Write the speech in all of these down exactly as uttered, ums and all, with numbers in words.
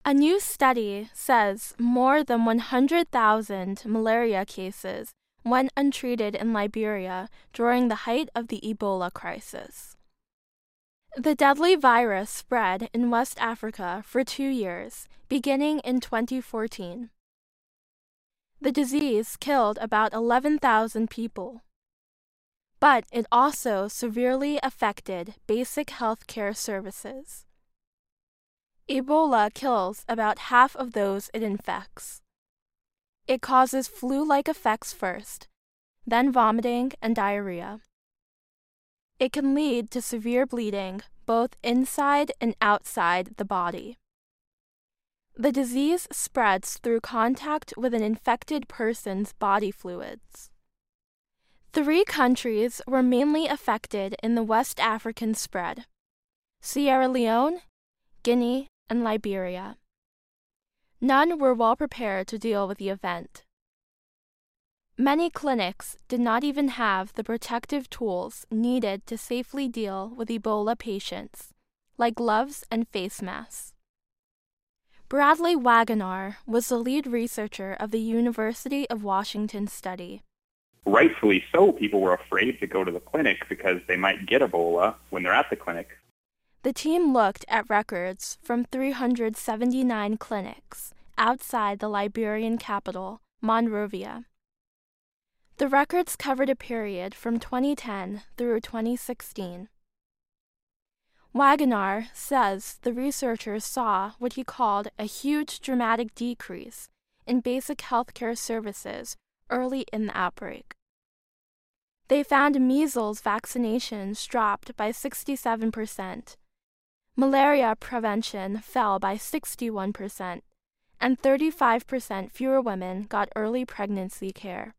A new study says more than one hundred thousand malaria cases went untreated in Liberia during the height of the Ebola crisis. The deadly virus spread in West Africa for two years, beginning in twenty fourteen. The disease killed about eleven thousand people, but it also severely affected basic health care services. Ebola kills about half of those it infects. It causes flu-like effects first, then vomiting and diarrhea. It can lead to severe bleeding both inside and outside the body. The disease spreads through contact with an infected person's body fluids. Three countries were mainly affected in the West African spread: Sierra Leone, Guinea, and Liberia. None were well prepared to deal with the event. Many clinics did not even have the protective tools needed to safely deal with Ebola patients, like gloves and face masks. Bradley Wagoner was the lead researcher of the University of Washington study. Rightfully so, people were afraid to go to the clinic because they might get Ebola when they're at the clinic. The team looked at records from three hundred seventy-nine clinics outside the Liberian capital, Monrovia. The records covered a period from twenty ten through twenty sixteen. Wagoner says the researchers saw what he called a huge dramatic decrease in basic healthcare services early in the outbreak. They found measles vaccinations dropped by sixty-seven percent, malaria prevention fell by sixty-one percent, and thirty-five percent fewer women got early pregnancy care.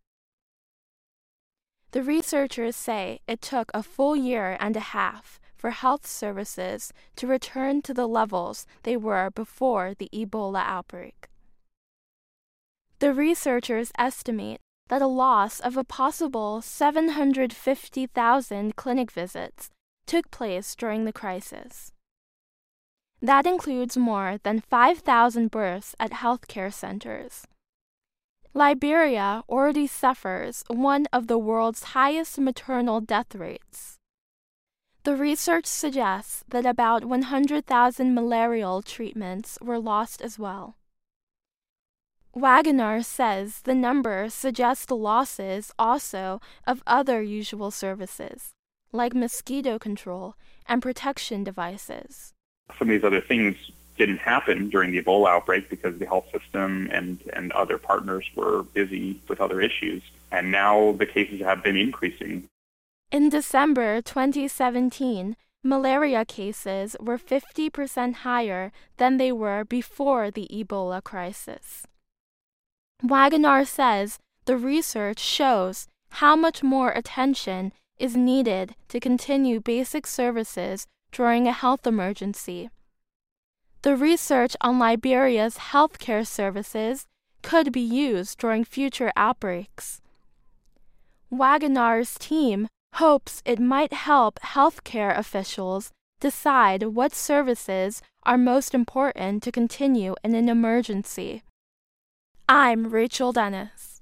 The researchers say it took a full year and a half for health services to return to the levels they were before the Ebola outbreak. The researchers estimate that a loss of a possible seven hundred fifty thousand clinic visits took place during the crisis. That includes more than five thousand births at healthcare centers. Liberia already suffers one of the world's highest maternal death rates. The research suggests that about one hundred thousand malarial treatments were lost as well. Wagoner says the number suggests losses also of other usual services, like mosquito control and protection devices. Some of these other things didn't happen during the Ebola outbreak because the health system and, and other partners were busy with other issues. And now the cases have been increasing. In December twenty seventeen, malaria cases were fifty percent higher than they were before the Ebola crisis. Wagoner says the research shows how much more attention is needed to continue basic services during a health emergency. The research on Liberia's healthcare services could be used during future outbreaks. Wagoner's team hopes it might help healthcare officials decide what services are most important to continue in an emergency. I'm Rachel Dennis.